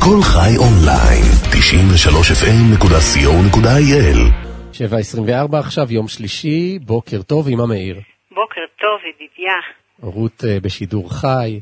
כל חי אונליין, 93fm.co.il. 7:24 עכשיו, יום שלישי, בוקר טוב עם המאיר. בוקר טוב, ידידיה. רות בשידור חי,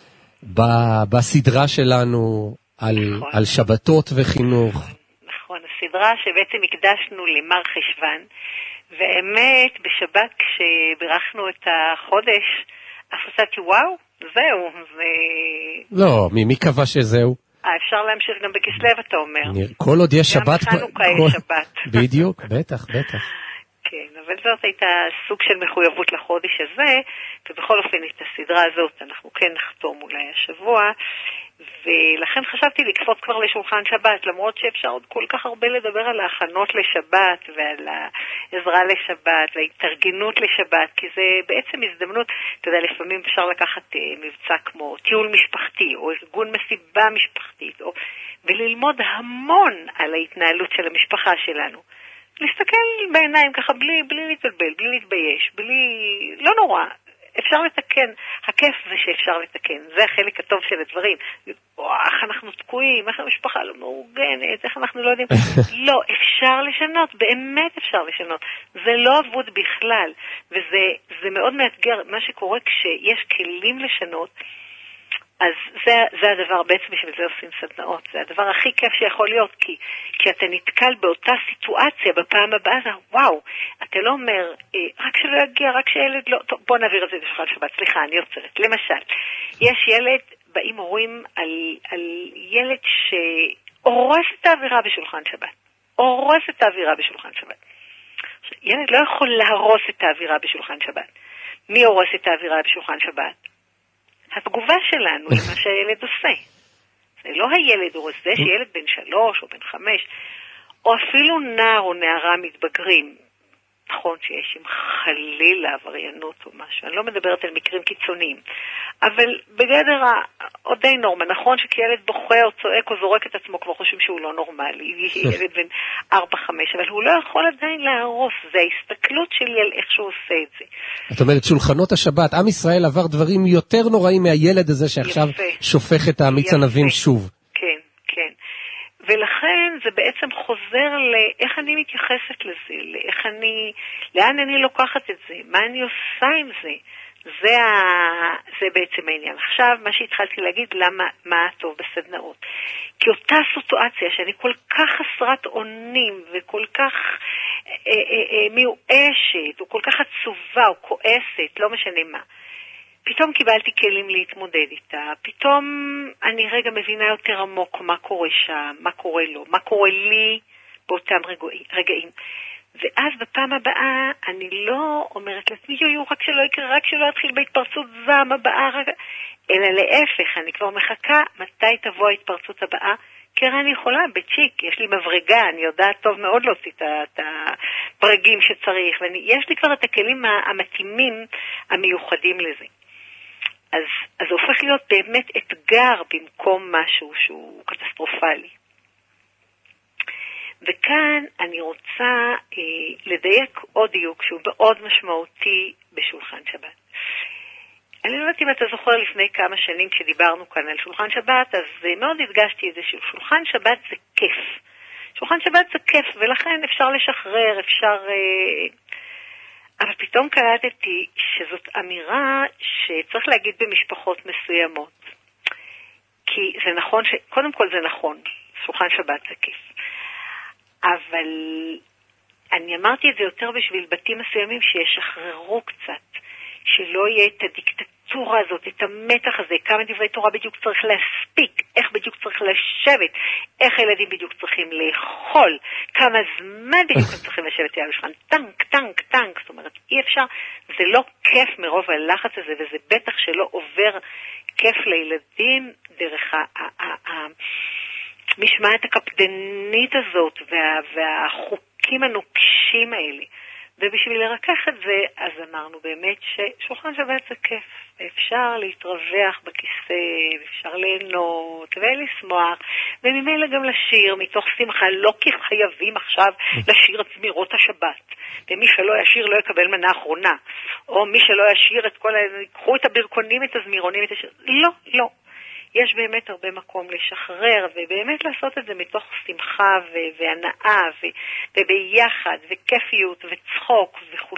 בסדרה שלנו על שבתות וחינוך. נכון, הסדרה שבעצם הקדשנו למר חשוון, והאמת, בשבת כשברכנו את החודש, אף חשבתי, וואו, זהו. לא, מי קבע שזהו? אפשר להמשיך גם בכסלו, אתה אומר. כל עוד יש שבת. גם חנוכה יש שבת. בדיוק, בטח. כן, אבל זאת הייתה סוג של מחויבות לחודש הזה, ובכל אופן את הסדרה הזאת אנחנו כן נחתום אולי השבוע, ולכן חשבתי לקפוץ כבר לשולחן שבת, למרות שאפשר עוד כל כך הרבה לדבר על ההכנות לשבת, ועל העזרה לשבת, וההתארגנות לשבת, כי זה בעצם הזדמנות, אתה יודע, לפעמים אפשר לקחת מבצע כמו טיול משפחתי, או ארגון מסיבה משפחתית, וללמוד המון על ההתנהלות של המשפחה שלנו. להסתכל בעיניים ככה, בלי להתבלבל, בלי להתבייש, לא נורא, אפשר לתקן. הכיף זה שאפשר לתקן, זה החלק הטוב של הדברים. איך אנחנו תקועים, איך המשפחה לא מאורגנת, איך אנחנו לא יודעים. לא, אפשר לשנות, באמת אפשר לשנות. זה לא עבוד בכלל, וזה מאוד מאתגר. מה שקורה כשיש כלים לשנות, אז זה הדבר, בעצם בשביל זה עושים סדנאות, זה הדבר הכי כיף שיכול להיות, כי אתה נתקל באותה סיטואציה בפעם הבאה, וואו, אתה לא אומר, רק שלא יגיע, רק שילד לא, טוב, בוא נעביר את זה לשולחן שבת, סליחה, אני עוצרת. למשל, יש ילד, באים הורים על ילד שהורס את האווירה בשולחן שבת, הורס את האווירה בשולחן שבת. ילד לא יכול להרוס את האווירה בשולחן שבת. מי הורס את האווירה בשולחן שבת? התגובה שלנו היא מה שהילד עושה. זה לא הילד הוא זה שילד בן 3 או בן 5, או אפילו נער או נערה מתבגרים. נכון שיש עם חלילה עבריינות או משהו, אני לא מדברת על מקרים קיצוניים, אבל בגדר עוד די נורמה. נכון שכשילד בוכה או צועק או זורק את עצמו כבר חושבים שהוא לא נורמלי, ילד בן 4-5, אבל הוא לא יכול עדיין להרוס, זה ההסתכלות שלי על איך שהוא עושה את זה. את אומרת, שולחנות השבת, עם ישראל עבר דברים יותר נוראים מהילד הזה שעכשיו שופך את המיץ ענבים שוב. כן, כן. ולכן זה בעצם חוזר לאיך אני מתייחסת לזה, לאן אני לוקחת את זה, מה אני עושה עם זה. זה בעצם העניין. עכשיו, מה שהתחלתי להגיד, מה טוב בסדנאות. כי אותה סיטואציה שאני כל כך חסרת אונים וכל כך מיואשת, או כל כך עצובה, או כועסת, לא משנה מה. פתאום קיבלתי כלים להתמודד איתה, פתאום אני רגע מבינה יותר עמוק מה קורה שם, מה קורה לו, מה קורה לי באותם רגעים. ואז בפעם הבאה אני לא אומרת לעצמי, רק שלא יקרה, רק שלא יתחיל בהתפרצות זעם הבאה, אלא להפך, אני כבר מחכה מתי תבוא ההתפרצות הבאה, כי אני יכולה בצ'יק, יש לי מברגה, אני יודעת טוב מאוד להוציא את הפרגים שצריך, ויש לי כבר את הכלים המתאימים המיוחדים לזה. אז זה הופך להיות באמת אתגר במקום משהו שהוא קטסטרופלי. וכאן אני רוצה לדייק עוד דיוק שהוא מאוד משמעותי בשולחן שבת. אני לא יודעת אם אתה זוכר לפני כמה שנים כשדיברנו כאן על שולחן שבת, אז מאוד הדגשתי את זה ששולחן שבת זה כיף. שולחן שבת זה כיף, ולכן אפשר לשחרר, אבל פתאום קלטתי שזאת אמירה שצריך להגיד במשפחות מסוימות. כי זה נכון, קודם כל זה נכון, שולחן שבת זה כיף. אבל אני אמרתי את זה יותר בשביל בתים מסוימים שישחררו קצת, שלא יהיה את הדיקטטורה הזאת, את המתח הזה, כמה דברי תורה בדיוק צריך להספיק, איך בדיוק צריך לשבת, איך הילדים בדיוק צריכים לאכול, כמה זמן בדיוק הם צריכים לשבת על השולחן, טנק, זאת אומרת, אי אפשר, זה לא כיף מרוב הלחץ הזה, וזה בטח שלא עובר כיף לילדים דרך המשמעת הקפדנית הזאת, והחוקים הנוקשים האלה. ובשביל לרכך את זה, אז אמרנו באמת ששולחן שבת זה כיף. אפשר להתרווח בכיסא, אפשר ליהנות ולשמוח, וממילא גם לשיר מתוך שמחה, לא כי חייבים עכשיו לשיר את זמירות השבת. ומי שלא ישיר לא יקבל מנה אחרונה. או מי שלא ישיר את כל, קחו את הברכונים, את הזמירונים, את השיר. לא. יש באמת הרבה מקום לשחרר, ובאמת לעשות את זה מתוך שמחה והנאה, וביחד, וכיפיות, וצחוק וכו'.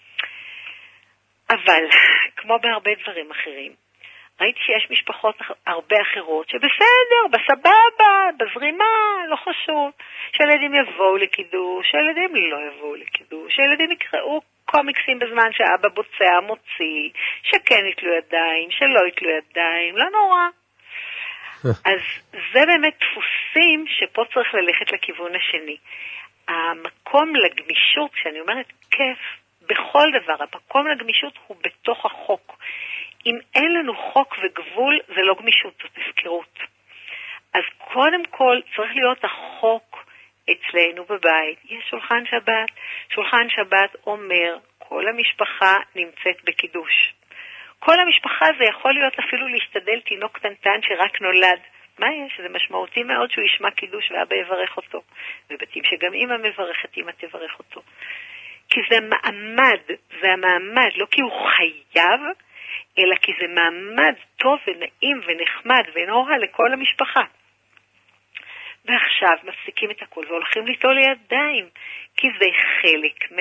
אבל, כמו בהרבה דברים אחרים, ראיתי שיש משפחות הרבה אחרות שבסדר, בסבבה, בזרימה, לא חשוב. שילדים יבואו לקידוש, שילדים לא יבואו לקידוש, שילדים יקראו קומיקסים בזמן שאבא בוצע, מוציא, שכן יתלו ידיים, שלא יתלו ידיים, לא נורא. אז זה באמת דפוסים שפה צריך ללכת לכיוון השני. המקום לגמישות, כשאני אומרת כיף, בכל דבר, המקום לגמישות הוא בתוך החוק. אם אין לנו חוק וגבול, זה לא גמישות, זאת הפקרות. אז קודם כל צריך להיות החוק אצלנו בבית. יש שולחן שבת. שולחן שבת אומר, כל המשפחה נמצאת בקידוש. כל המשפחה זה יכול להיות אפילו להשתדל תינוק קטנטן שרק נולד. מה יש? זה משמעותי מאוד שהוא ישמע קידוש ואבא יברך אותו. ובתים שגם אמא מברכת, אמא תברך אותו. כי זה המעמד, לא כי הוא חייב, אלא כי זה מעמד טוב ונעים ונחמד ונורא לכל המשפחה. ועכשיו מפסיקים את הכל והולכים ליטול ידיים, כי זה חלק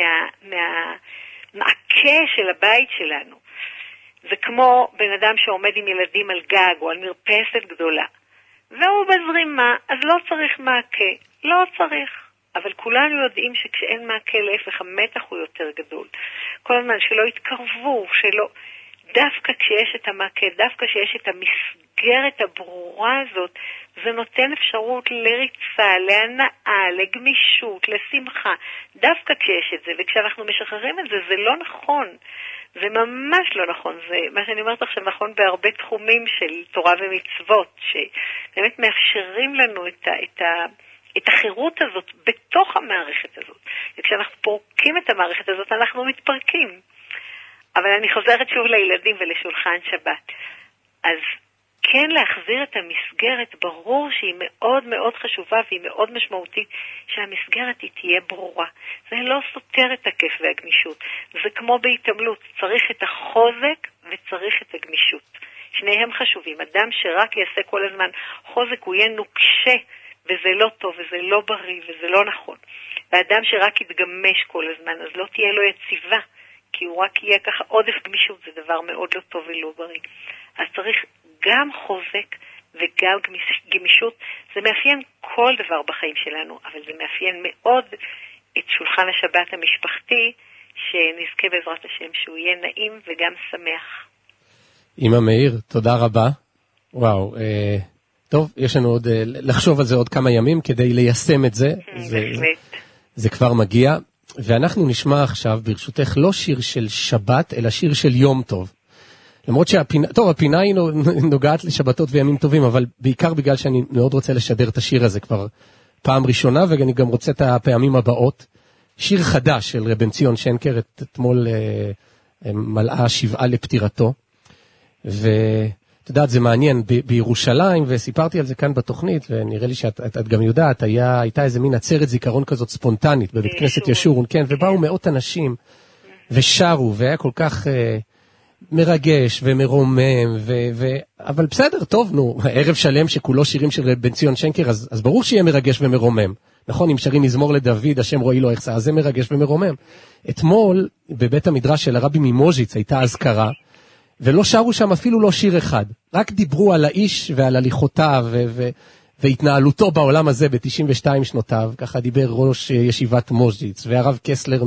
מהמעקה של הבית שלנו. זה כמו בן אדם שעומד עם ילדים על גג או על מרפסת גדולה, והוא בזרימה, אז לא צריך מעקה, לא צריך. אבל כולנו יודעים שכשאין מעקה להפך, המתח הוא יותר גדול. כל הזמן שלא יתקרבו, שלא... דווקא כשיש את המעקה, דווקא כשיש את המסגרת הברורה הזאת, זה נותן אפשרות לריצה, להנאה, לגמישות, לשמחה. דווקא כשיש את זה, וכשאנחנו משחררים את זה, זה לא נכון. זה ממש לא נכון. זה, מה שאני אומרת עכשיו נכון בהרבה תחומים של תורה ומצוות, שבאמת מאפשרים לנו את החירות הזאת בתוך המערכת הזאת. וכשאנחנו פורקים את המערכת הזאת, אנחנו מתפרקים. אבל אני חוזרת שוב לילדים ולשולחן שבת. אז כן להחזיר את המסגרת, ברור שהיא מאוד מאוד חשובה והיא מאוד משמעותית, שהמסגרת היא תהיה ברורה. זה לא סותר את הכיף והגמישות. זה כמו בהתעמלות, צריך את החוזק וצריך את הגמישות. שניהם חשובים. אדם שרק יעשה כל הזמן חוזק, הוא יהיה נוקשה, וזה לא טוב, וזה לא בריא, וזה לא נכון. ואדם שרק יתגמש כל הזמן, אז לא תהיה לו יציבה. כי הוא רק יהיה ככה עודף גמישות, זה דבר מאוד לא טוב ולא בריא. אז צריך גם חוזק וגם גמישות. זה מאפיין כל דבר בחיים שלנו, אבל זה מאפיין מאוד את שולחן השבת המשפחתי, שנזכה בעזרת השם שהוא יהיה נעים וגם שמח. אמא מאיר, תודה רבה. וואו, טוב, יש לנו עוד לחשוב על זה עוד כמה ימים כדי ליישם את זה. זה כבר מגיע. ואנחנו נשמע עכשיו, ברשותך, לא שיר של שבת, אלא שיר של יום טוב. למרות הפינה היא נוגעת לשבתות וימים טובים, אבל בעיקר בגלל שאני מאוד רוצה לשדר את השיר הזה כבר פעם ראשונה, ואני גם רוצה את הפעמים הבאות. שיר חדש של רבן ציון שנקר, אתמול מלאה 7 לפטירתו, ואת יודעת, זה מעניין, בירושלים, וסיפרתי על זה כאן בתוכנית, ונראה לי שאת גם יודעת, הייתה איזה מין עצרת זיכרון כזאת ספונטנית, בבית כנסת ישורון, כן, ובאו מאות אנשים, ושרו, והיה כל כך מרגש ומרומם, אבל בסדר, טוב, נו, ערב שלם שכולו שירים של רבן ציון שנקר, אז ברור שיהיה מרגש ומרומם. נכון, אם שרים מזמור לדוד, השם רואי לו יחסר, אז זה מרגש ומרומם. אתמול, בבית המדרש של הרבי ממוז'יץ, הייתה אזכרה, ולא שרו שם אפילו לא שיר אחד. רק דיברו על האיש ועל הליכותיו והתנהלותו בעולם הזה ב-92 שנותיו. ככה דיבר ראש ישיבת מוז'יץ, והרב קסלר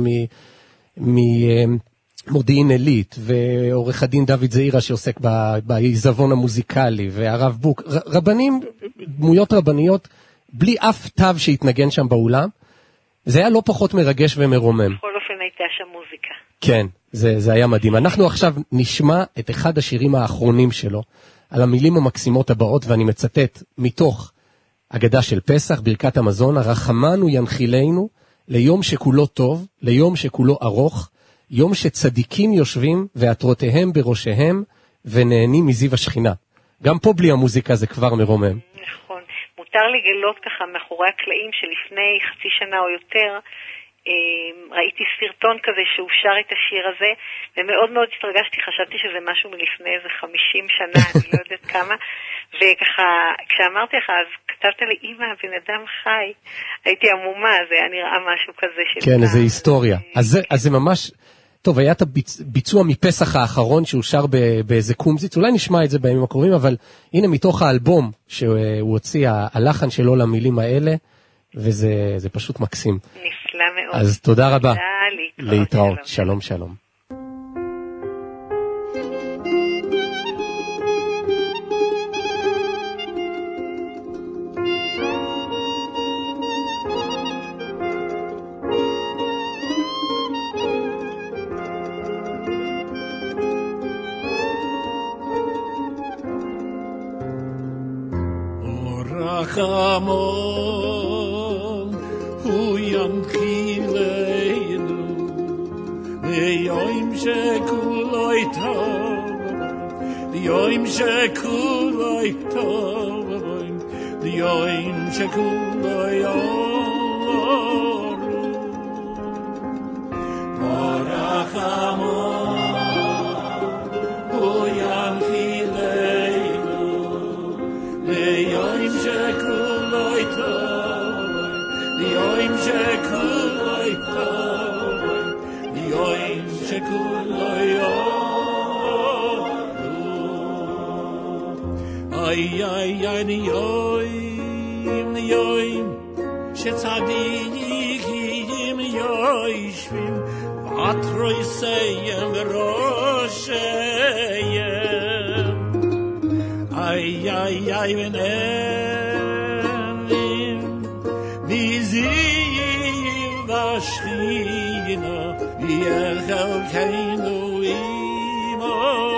ממודיעין עילית, ועורך הדין דוד זעירה שעוסק בעיזבון המוזיקלי, והרב בוק. רבנים, דמויות רבניות, בלי אף תו שהתנגן שם באולם. זה היה לא פחות מרגש ומרומם. בכל אופן הייתה שם מוזיקה. כן, זה היה מדהים. אנחנו עכשיו נשמע את אחד השירים האחרונים שלו, על המילים המקסימות הבאות, ואני מצטט מתוך אגדה של פסח, ברכת המזון, הרחמנו ינחילנו ליום שכולו טוב, ליום שכולו ארוך, יום שצדיקים יושבים ועטרותיהם בראשיהם ונהנים מזיו השכינה. גם פה בלי המוזיקה זה כבר מרומם. נכון. מותר לגלות ככה מאחורי הקלעים שלפני חצי שנה או יותר, ראיתי סרטון כזה שהוא שר את השיר הזה, ומאוד מאוד התרגשתי, חשבתי שזה משהו מלפני איזה 50 שנה, אני לא יודעת כמה, וככה, כשאמרתי לך, אז כתבת לי, אמא, הבן אדם חי, הייתי עמומה, זה היה נראה משהו כזה של... כן, איזה היסטוריה. אז זה ממש... טוב, היה את הביצוע מפסח האחרון שהוא שר באיזה קומזיץ, אולי נשמע את זה בימים הקרובים, אבל הנה מתוך האלבום שהוא הוציא, הלחן שלו למילים האלה, וזה פשוט מקסים. נפלא מאוד. אז תודה רבה. להתראות. שלום, שלום. רחמון הוא ינחילנו ביום שכולו טוב, ביום שכולו טוב, ביום שכולו יורו רחמון הוא ינחילנו ביום שכולו טוב, ביום שכולו טוב, ביום שכולו יורו איי איי איי יום שצדיקים יושבים בתריסים וראשיהם איי איי איי ונאנים מזיו והשכינה יחלקנו עמו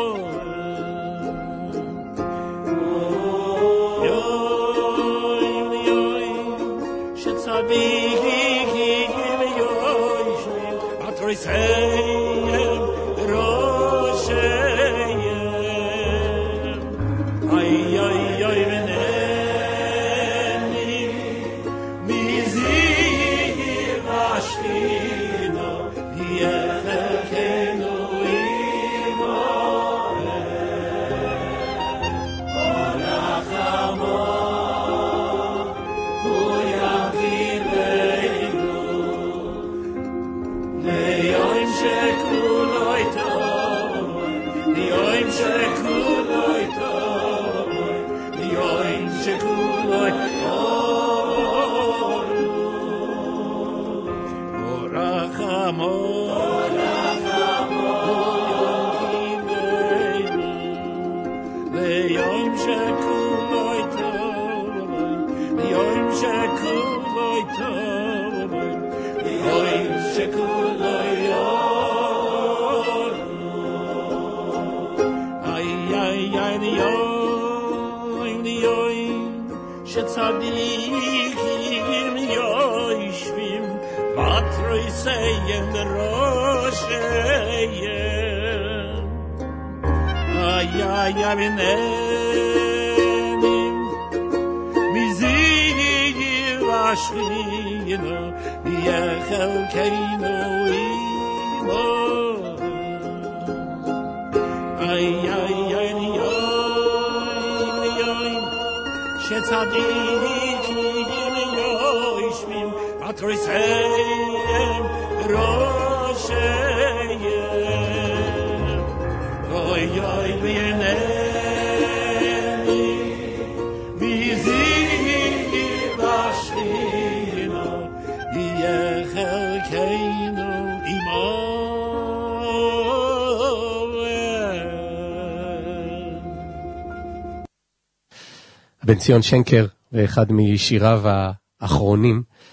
יום שצדיקים יושבים בתריסים וראשיהם ay ay ay veneni mizi vashkina yekenu imore olachamo uyakilenu leyoim shekuloi tov leyoim shekuloi tov yoin shekuloi orachamo yoin shekuloi tov yoin shekuloi tov yoin shekuloi ay ay ay שצדיקים יושבים בתריסים וראשיהם איי איי איי ונאנים מזיו והשכינה יחלקנו עמו איי איי איי שצדיקים יושבים בתריסים וראשיהם אוי אוי ונאני מזיו והשכינה יחלקנו עמו בן ציון שנקר, ואחד משיריו האחרונים,